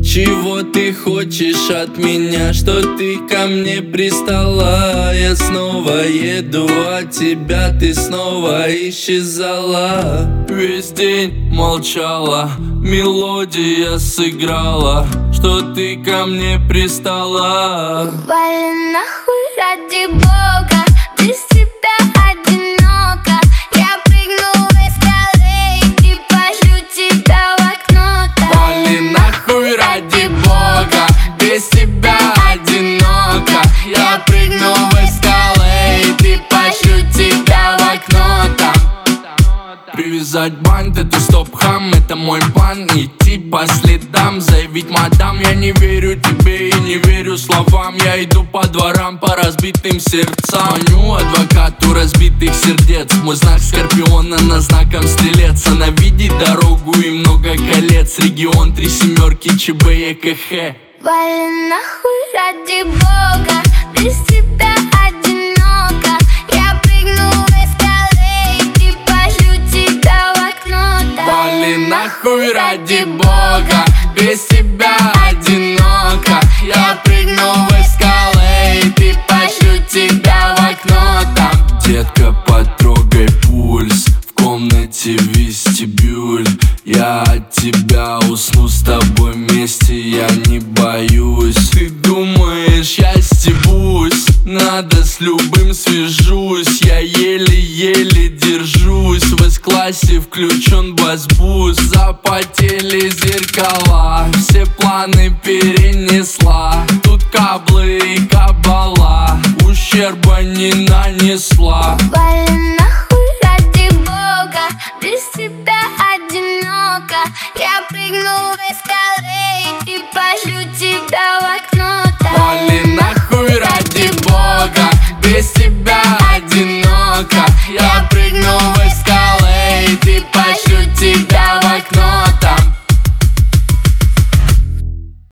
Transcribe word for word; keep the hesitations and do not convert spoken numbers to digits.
Чего ты хочешь от меня, что ты ко мне пристала? Я снова еду от тебя, ты снова исчезала. Весь день молчала, мелодия сыграла, что ты ко мне пристала. Вали нахуй ради бога, без тебя одиноко. Я прыгну в эскалейт и пошлю тебя в окно. Вали нахуй ради бога, без тебя одиноко. Я прыгну в эскалейт и пошлю тебя в окно там. Привязать бант, это стоп-хам, это мой план. Идти по следам, заявить мадам: я не верю тебе и не верю словам. Я иду по дворам, по разбитым сердцам. Звоню адвокату разбитых сердец. Мой знак скорпиона на знаком стрелец. Она видит дорогу и много колец. Регион три семерки, ЧБ, ЕКХ. Вали нахуй ради бога, без тебя одиноко. Я прыгну в эскалейт и пошлю тебя в окно. Вали нахуй ради бога, без тебя одиноко. Я прыгну в эскалейт и пошлю тебя в окно там. Детка, потрогай пульс, в комнате вестибюль. Я от тебя усну, с тобой вместе я не боюсь. Ты думаешь, я стебусь? Надо с любым свяжусь. Я еле-еле держусь. В эс-классе включен бас-бус. Запотели зеркала, все планы перенесла. Тут каблы и кабала, ущерба не нанесла. Вали нахуй ради бога, без тебя одиноко. Я прыгну в эскалейт